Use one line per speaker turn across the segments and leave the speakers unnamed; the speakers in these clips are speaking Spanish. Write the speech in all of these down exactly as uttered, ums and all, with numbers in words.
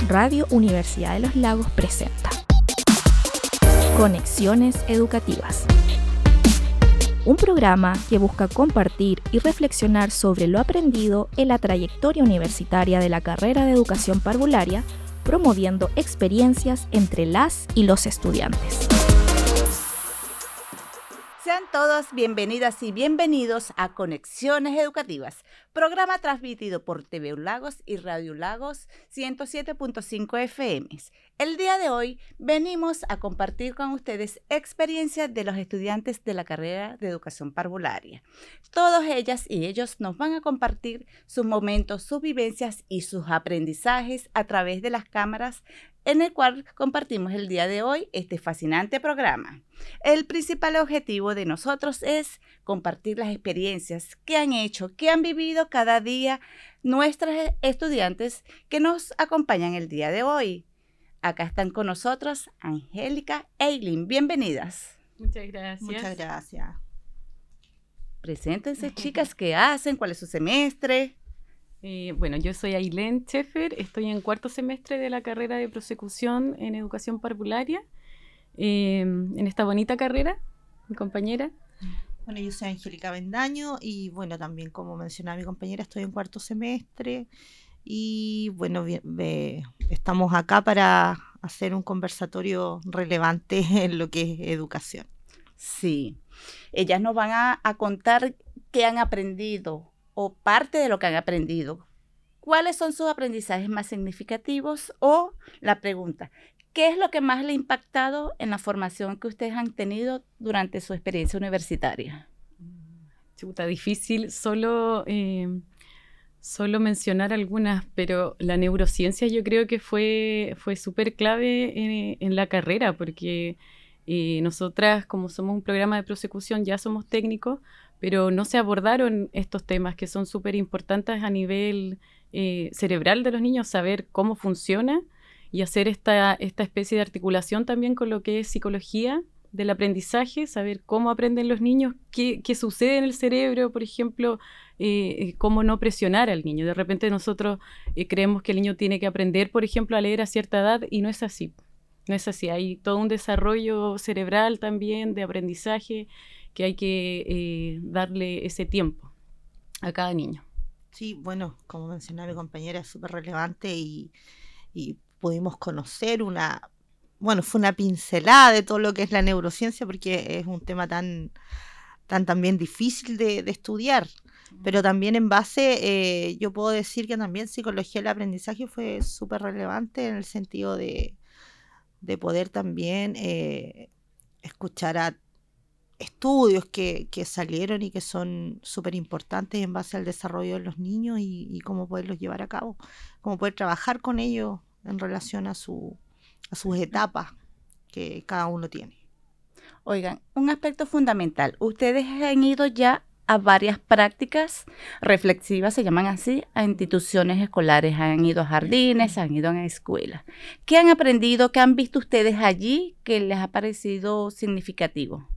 Radio Universidad de los Lagos presenta Conexiones Educativas, un programa que busca compartir y reflexionar sobre lo aprendido en la trayectoria universitaria de la carrera de Educación Parvularia, promoviendo experiencias entre las y los estudiantes.
Sean todos bienvenidas y bienvenidos a Conexiones Educativas, programa transmitido por T V Lagos y Radio Lagos ciento siete punto cinco F M. El día de hoy venimos a compartir con ustedes experiencias de los estudiantes de la carrera de Educación Parvularia. Todas ellas y ellos nos van a compartir sus momentos, sus vivencias y sus aprendizajes a través de las cámaras en el cual compartimos el día de hoy este fascinante programa. El principal objetivo de nosotros es compartir las experiencias que han hecho, que han vivido cada día nuestros estudiantes que nos acompañan el día de hoy. Acá están con nosotros Angélica e Eileen. Bienvenidas.
Muchas gracias.
Muchas gracias.
Preséntense, chicas, ¿qué hacen? ¿Cuál es su semestre?
Eh, bueno, yo soy Eileen Schaeffer, estoy en cuarto semestre de la carrera de prosecución en Educación Parvularia, eh, en esta bonita carrera, mi compañera.
Bueno, yo soy Angélica Bendaño y bueno, también como mencionaba mi compañera, estoy en cuarto semestre y bueno, bien, eh, estamos acá para hacer un conversatorio relevante en lo que es educación.
Sí, ellas nos van a, a contar qué han aprendido o parte de lo que han aprendido. ¿Cuáles son sus aprendizajes más significativos? O la pregunta, ¿qué es lo que más le ha impactado en la formación que ustedes han tenido durante su experiencia universitaria?
Chuta, difícil solo, eh, solo mencionar algunas, pero la neurociencia yo creo que fue, fue súper clave en, en la carrera, porque eh, nosotras, como somos un programa de prosecución, ya somos técnicos, pero no se abordaron estos temas que son súper importantes a nivel eh, cerebral de los niños, saber cómo funciona y hacer esta, esta especie de articulación también con lo que es psicología del aprendizaje, saber cómo aprenden los niños, qué, qué sucede en el cerebro, por ejemplo, eh, cómo no presionar al niño. De repente nosotros eh, creemos que el niño tiene que aprender, por ejemplo, a leer a cierta edad y no es así. No es así, hay todo un desarrollo cerebral también de aprendizaje que hay que eh, darle ese tiempo a cada niño.
Sí, bueno, como mencionaba mi compañera, es súper relevante y, y pudimos conocer una, bueno, fue una pincelada de todo lo que es la neurociencia porque es un tema tan, tan también difícil de, de estudiar, pero también en base, eh, yo puedo decir que también psicología del aprendizaje fue súper relevante en el sentido de, de poder también eh, escuchar a estudios que, que salieron y que son súper importantes en base al desarrollo de los niños y, y cómo poderlos llevar a cabo, cómo poder trabajar con ellos en relación a, su, a sus etapas que cada uno tiene.
Oigan, un aspecto fundamental, ustedes han ido ya a varias prácticas reflexivas, se llaman así, a instituciones escolares, han ido a jardines, han ido a escuelas. ¿Qué han aprendido, qué han visto ustedes allí que les ha parecido significativo?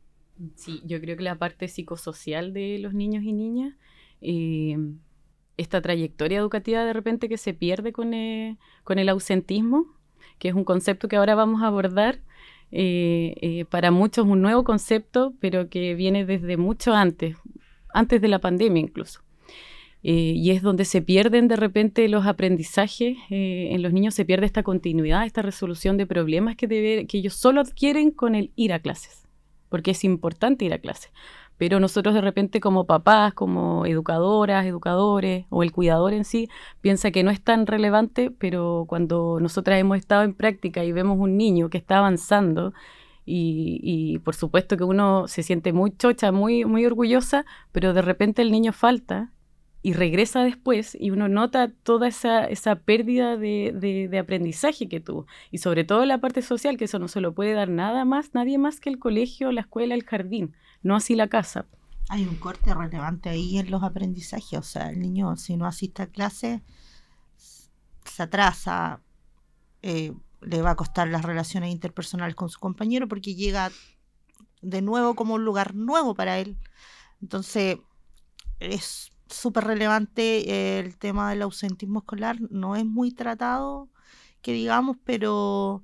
Sí, yo creo que la parte psicosocial de los niños y niñas, eh, esta trayectoria educativa de repente que se pierde con, eh, con el ausentismo, que es un concepto que ahora vamos a abordar, eh, eh, para muchos un nuevo concepto, pero que viene desde mucho antes, antes de la pandemia incluso. Eh, y es donde se pierden de repente los aprendizajes, eh, en los niños se pierde esta continuidad, esta resolución de problemas que, debe, que ellos solo adquieren con el ir a clases, porque es importante ir a clase. Pero nosotros de repente como papás, como educadoras, educadores o el cuidador en sí, piensa que no es tan relevante, pero cuando nosotras hemos estado en práctica y vemos un niño que está avanzando y, y por supuesto que uno se siente muy chocha, muy, muy orgullosa, pero de repente el niño falta y regresa después y uno nota toda esa, esa pérdida de, de, de aprendizaje que tuvo. Y sobre todo la parte social, que eso no se lo puede dar nada más, nadie más que el colegio, la escuela, el jardín, no así la casa.
Hay un corte relevante ahí en los aprendizajes, o sea, el niño si no asiste a clase se atrasa, eh, le va a costar las relaciones interpersonales con su compañero porque llega de nuevo como un lugar nuevo para él. Entonces es súper relevante eh, el tema del ausentismo escolar. No es muy tratado, que digamos, pero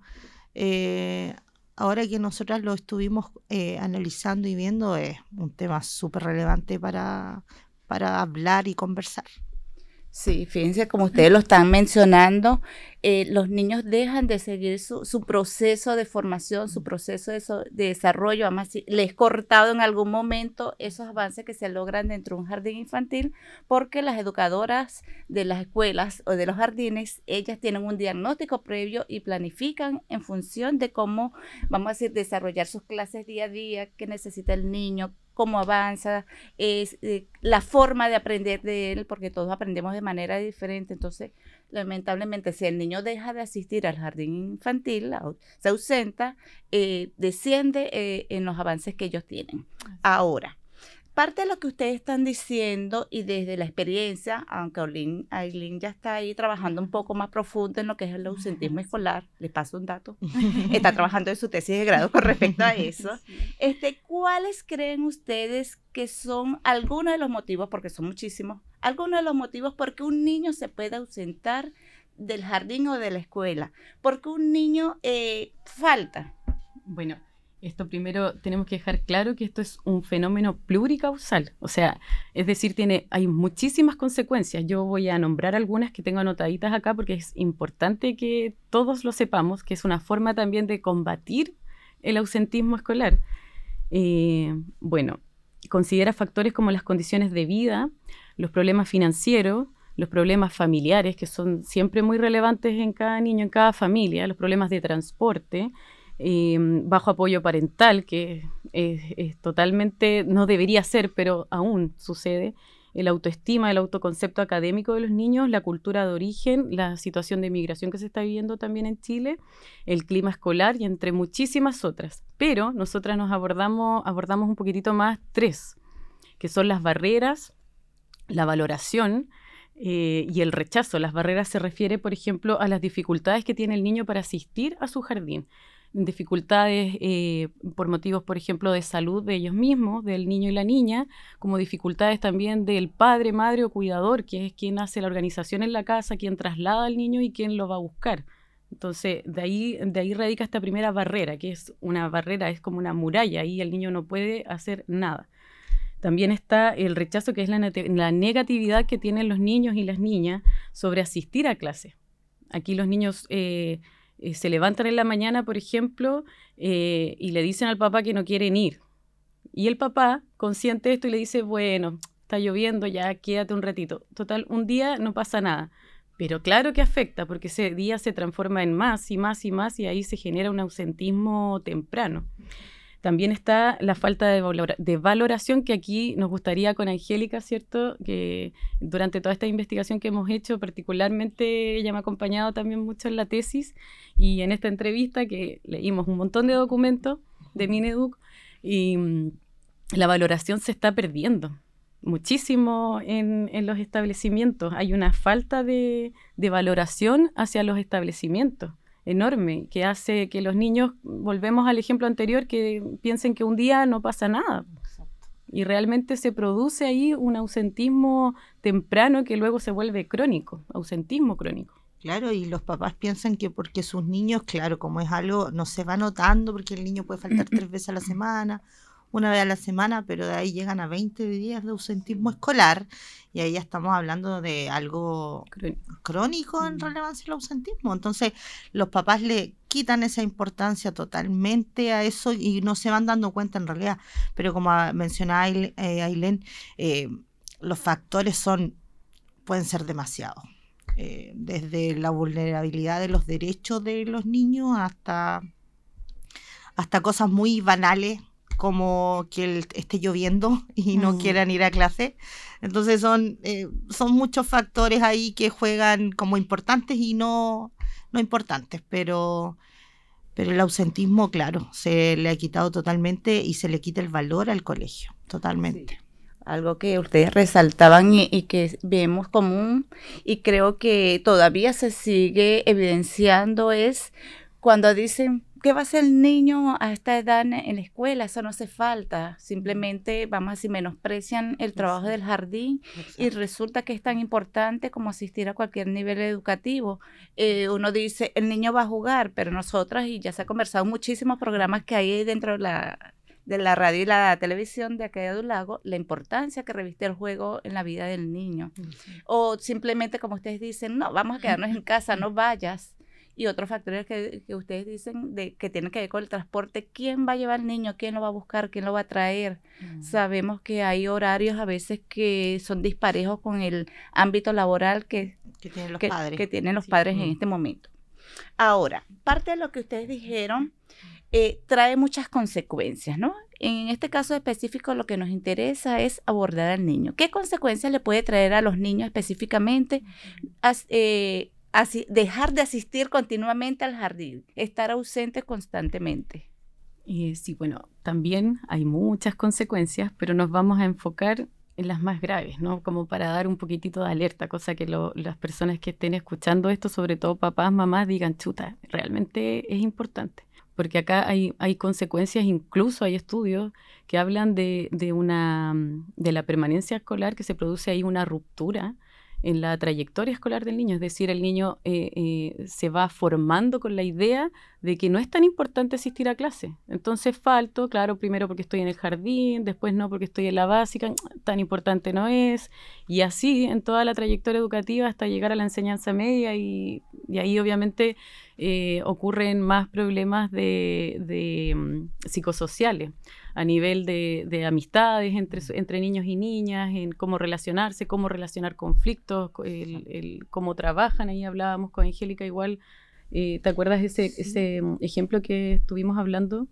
eh, ahora que nosotras lo estuvimos eh, analizando y viendo, es un tema súper relevante para, para hablar y conversar.
Sí, fíjense, como ustedes lo están mencionando, eh, los niños dejan de seguir su, su proceso de formación, su proceso de, so, de desarrollo, además les cortado en algún momento esos avances que se logran dentro de un jardín infantil, porque las educadoras de las escuelas o de los jardines, ellas tienen un diagnóstico previo y planifican en función de cómo, vamos a decir, desarrollar sus clases día a día, qué necesita el niño, cómo avanza, es eh, la forma de aprender de él, porque todos aprendemos de manera diferente. Entonces, lamentablemente, si el niño deja de asistir al jardín infantil, se ausenta, eh, desciende eh, en los avances que ellos tienen. Ahora, parte de lo que ustedes están diciendo y desde la experiencia, aunque Ailén, Ailén ya está ahí trabajando un poco más profundo en lo que es el ausentismo escolar, les paso un dato, está trabajando en su tesis de grado con respecto a eso. Este, ¿cuáles creen ustedes que son algunos de los motivos, porque son muchísimos, algunos de los motivos por qué un niño se puede ausentar del jardín o de la escuela? ¿Por qué un niño eh, falta?
Bueno, esto primero tenemos que dejar claro que esto es un fenómeno pluricausal, o sea, es decir, tiene, hay muchísimas consecuencias. Yo voy a nombrar algunas que tengo anotaditas acá porque es importante que todos lo sepamos, que es una forma también de combatir el ausentismo escolar. Eh, bueno, considera factores como las condiciones de vida, los problemas financieros, los problemas familiares, que son siempre muy relevantes en cada niño, en cada familia, los problemas de transporte, Eh, bajo apoyo parental, que es, es totalmente, no debería ser, pero aún sucede, el autoestima, el autoconcepto académico de los niños, la cultura de origen, la situación de migración que se está viviendo también en Chile, el clima escolar y entre muchísimas otras. Pero nosotras nos abordamos, abordamos un poquitito más tres, que son las barreras, la valoración eh, y el rechazo. Las barreras se refiere, por ejemplo, a las dificultades que tiene el niño para asistir a su jardín. Dificultades eh, por motivos, por ejemplo, de salud de ellos mismos, del niño y la niña, como dificultades también del padre, madre o cuidador, que es quien hace la organización en la casa, quien traslada al niño y quien lo va a buscar. Entonces, de ahí, de ahí radica esta primera barrera, que es una barrera, es como una muralla, y el niño no puede hacer nada. También está el rechazo, que es la, la negatividad que tienen los niños y las niñas sobre asistir a clase. Aquí los niños Eh, Eh, se levantan en la mañana, por ejemplo, eh, y le dicen al papá que no quieren ir. Y el papá, consciente de esto, y le dice, bueno, está lloviendo, ya quédate un ratito. Total, un día no pasa nada. Pero claro que afecta, porque ese día se transforma en más y más y más, y ahí se genera un ausentismo temprano. También está la falta de, valora- de valoración, que aquí nos gustaría con Angélica, ¿cierto? Que durante toda esta investigación que hemos hecho, particularmente ella me ha acompañado también mucho en la tesis y en esta entrevista que leímos un montón de documentos de Mineduc, y mm, la valoración se está perdiendo muchísimo en, en los establecimientos. Hay una falta de, de valoración hacia los establecimientos enorme, que hace que los niños, volvemos al ejemplo anterior, que piensen que un día no pasa nada. Exacto. Y realmente se produce ahí un ausentismo temprano que luego se vuelve crónico, ausentismo crónico.
Claro, y los papás piensan que porque sus niños, claro, como es algo, no se va notando, porque el niño puede faltar tres veces a la semana, una vez a la semana, pero de ahí llegan a veinte días de ausentismo escolar, y ahí ya estamos hablando de algo crónico, crónico en relevancia al ausentismo. Entonces, los papás le quitan esa importancia totalmente a eso y no se van dando cuenta en realidad. Pero como mencionaba Ailén, eh, los factores son pueden ser demasiados. Eh, desde la vulnerabilidad de los derechos de los niños hasta, hasta cosas muy banales, como que el, esté lloviendo y no mm. quieran ir a clase. Entonces son, eh, son muchos factores ahí que juegan como importantes y no, no importantes, pero, pero el ausentismo, claro, se le ha quitado totalmente y se le quita el valor al colegio, totalmente.
Sí. Algo que ustedes resaltaban y, y que vemos común y creo que todavía se sigue evidenciando es cuando dicen ¿qué va a hacer el niño a esta edad en, en la escuela? Eso no hace falta. Simplemente, vamos a decir, menosprecian el trabajo
Exacto.
del jardín
Exacto.
y resulta que es tan importante como asistir a cualquier nivel educativo. Eh, uno dice, el niño va a jugar, pero nosotras, y ya se ha conversado en muchísimos programas que hay dentro de la, de la radio y la televisión de acá de Edulago, la importancia que reviste el juego en la vida del niño.
Sí.
O simplemente, como ustedes dicen, no, vamos a quedarnos en casa, no vayas. Y otros factores que, que ustedes dicen de, que tienen que ver con el transporte. ¿Quién va a llevar al niño? ¿Quién lo va a buscar? ¿Quién lo va a traer? Mm. Sabemos que hay horarios a veces que son disparejos con el ámbito laboral que,
que tienen los
que,
padres,
que tienen los
Sí.
padres
Mm.
en este momento. Ahora, parte de lo que ustedes dijeron eh, trae muchas consecuencias, ¿no? En este caso específico lo que nos interesa es abordar al niño. ¿Qué consecuencias le puede traer a los niños específicamente? As, eh, Así, dejar de asistir continuamente al jardín, estar ausente constantemente.
Eh, sí, bueno, también hay muchas consecuencias, pero nos vamos a enfocar en las más graves, ¿no? Como para dar un poquitito de alerta, cosa que lo, las personas que estén escuchando esto, sobre todo papás, mamás, digan, chuta, realmente es importante. Porque acá hay, hay consecuencias, incluso hay estudios que hablan de, de, una, de la permanencia escolar, que se produce ahí una ruptura en la trayectoria escolar del niño, es decir, el niño eh, eh, se va formando con la idea de que no es tan importante asistir a clase. Entonces falto, claro, primero porque estoy en el jardín, después no porque estoy en la básica, tan importante no es, y así en toda la trayectoria educativa hasta llegar a la enseñanza media, y, y ahí obviamente eh, ocurren más problemas de, de um, psicosociales, a nivel de, de amistades entre, entre niños y niñas, en cómo relacionarse, cómo relacionar conflictos, el, el, cómo trabajan. Ahí hablábamos con Angélica igual. Eh, ¿Te acuerdas ese, sí. ese ejemplo que estuvimos hablando?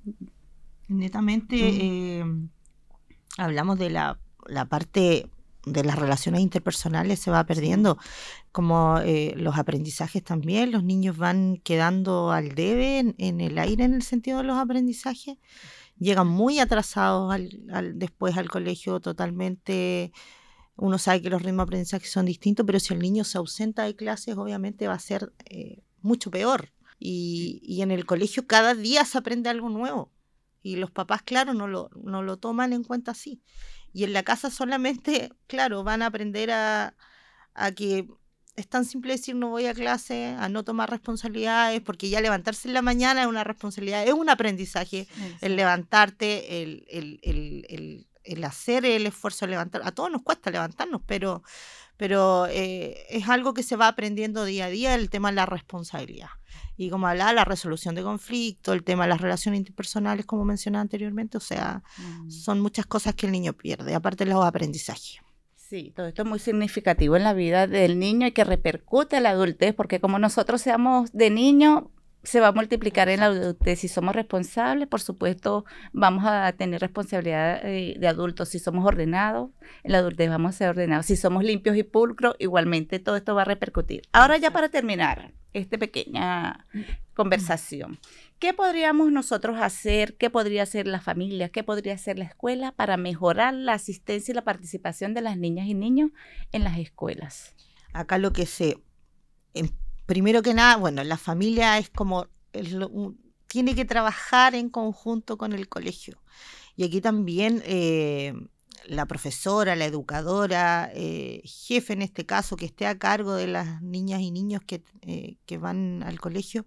Netamente mm. eh, hablamos de la, la parte de las relaciones interpersonales, se va perdiendo, sí. como eh, los aprendizajes también, los niños van quedando al debe en, en el aire en el sentido de los aprendizajes. Llegan muy atrasados al, al, después al colegio totalmente. Uno sabe que los ritmos de aprendizaje son distintos, pero si el niño se ausenta de clases, obviamente va a ser eh, mucho peor. Y, y en el colegio cada día se aprende algo nuevo. Y los papás, claro, no lo, no lo toman en cuenta así. Y en la casa solamente, claro, van a aprender a, a que... Es tan simple decir no voy a clase, a no tomar responsabilidades, porque ya levantarse en la mañana es una responsabilidad, es un aprendizaje. Sí. El levantarte, el, el, el, el, el hacer el esfuerzo de levantar. A todos nos cuesta levantarnos, pero, pero eh, es algo que se va aprendiendo día a día, el tema de la responsabilidad. Y como hablaba, la resolución de conflictos, el tema de las relaciones interpersonales, como mencionaba anteriormente, o sea, mm. son muchas cosas que el niño pierde, aparte de los aprendizajes.
Sí, todo esto es muy significativo en la vida del niño y que repercute en la adultez, porque como nosotros seamos de niño, se va a multiplicar en la adultez. Si somos responsables, por supuesto, vamos a tener responsabilidad de, de adultos. Si somos ordenados, en la adultez vamos a ser ordenados. Si somos limpios y pulcros, igualmente todo esto va a repercutir. Ahora ya para terminar esta pequeña conversación, ¿qué podríamos nosotros hacer? ¿Qué podría hacer la familia? ¿Qué podría hacer la escuela para mejorar la asistencia y la participación de las niñas y niños en las escuelas?
Acá lo que se... En, primero que nada, bueno, la familia es como... El, un, tiene que trabajar en conjunto con el colegio. Y aquí también... Eh, la profesora, la educadora, eh, jefe en este caso, que esté a cargo de las niñas y niños que, eh, que van al colegio,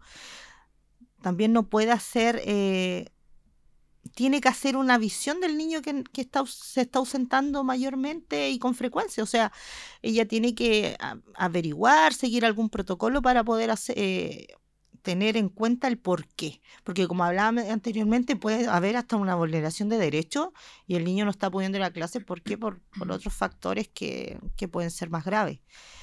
también no puede hacer, eh, tiene que hacer una visión del niño que, que está, se está ausentando mayormente y con frecuencia. O sea, ella tiene que a, averiguar, seguir algún protocolo para poder hacer... Eh, tener en cuenta el por qué, porque como hablaba anteriormente puede haber hasta una vulneración de derechos y el niño no está pudiendo ir a clase. ¿Por qué? Por, por otros factores que, que pueden ser más graves,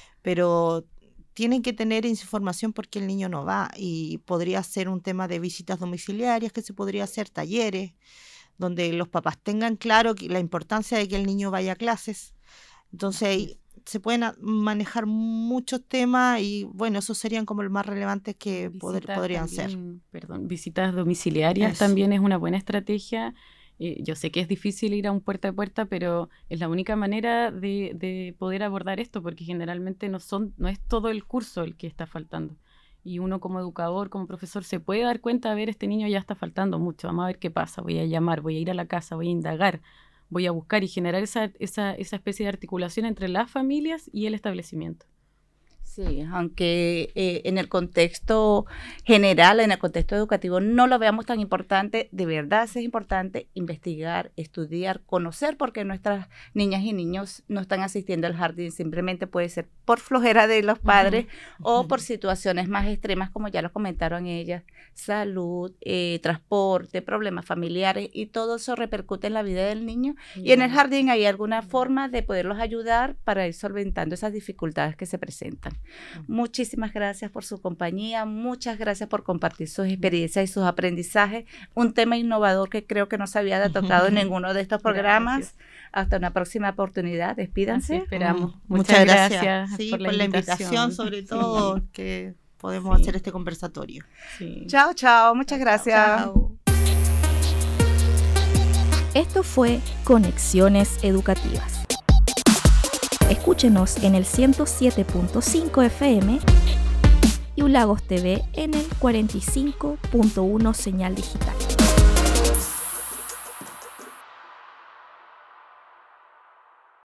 pero tienen que tener información porque el niño no va, y podría ser un tema de visitas domiciliarias que se podría hacer, talleres donde los papás tengan claro que la importancia de que el niño vaya a clases. Entonces se pueden manejar muchos temas y bueno, esos serían como los más relevantes que poder, podrían
también,
ser.
Perdón, visitas domiciliarias Eso. También es una buena estrategia. Eh, yo sé que es difícil ir a un puerta a puerta, pero es la única manera de, de poder abordar esto, porque generalmente no son, no es todo el curso el que está faltando. Y uno como educador, como profesor, se puede dar cuenta, a ver, este niño ya está faltando mucho, vamos a ver qué pasa, voy a llamar, voy a ir a la casa, voy a indagar, voy a buscar y generar esa, esa, esa especie de articulación entre las familias y el establecimiento.
Sí, aunque eh, en el contexto general, en el contexto educativo, no lo veamos tan importante, de verdad sí es importante investigar, estudiar, conocer, porque nuestras niñas y niños no están asistiendo al jardín, simplemente puede ser por flojera de los padres uh-huh. o por situaciones más extremas, como ya lo comentaron ellas, salud, eh, transporte, problemas familiares, y todo eso repercute en la vida del niño. Yeah. Y en el jardín hay alguna forma de poderlos ayudar para ir solventando esas dificultades que se presentan. Muchísimas gracias por su compañía, muchas gracias por compartir sus experiencias y sus aprendizajes, un tema innovador que creo que no se había tocado en ninguno de estos programas. Gracias. Hasta una próxima oportunidad, despídanse.
Así esperamos.
Mm, muchas, muchas gracias, gracias
sí,
por, la, por invitación. la invitación, sobre todo, sí. que podemos sí. hacer este conversatorio.
Sí. Chao, chao, muchas gracias. Chao.
Esto fue Conexiones Educativas. Escúchenos en el ciento siete punto cinco F M y Ulagos T V en el cuarenta y cinco punto uno señal digital.